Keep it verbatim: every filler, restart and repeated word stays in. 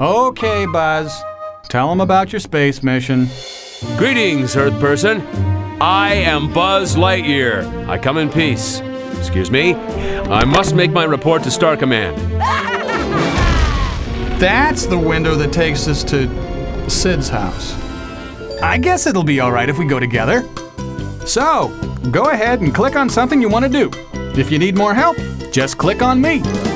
Okay, Buzz. Tell them about your space mission. Greetings, Earth person. I am Buzz Lightyear. I come in peace. Excuse me. I must make my report to Star Command. That's the window that takes us to Sid's house. I guess it'll be all right if we go together. So, go ahead and click on something you want to do. If you need more help, just click on me.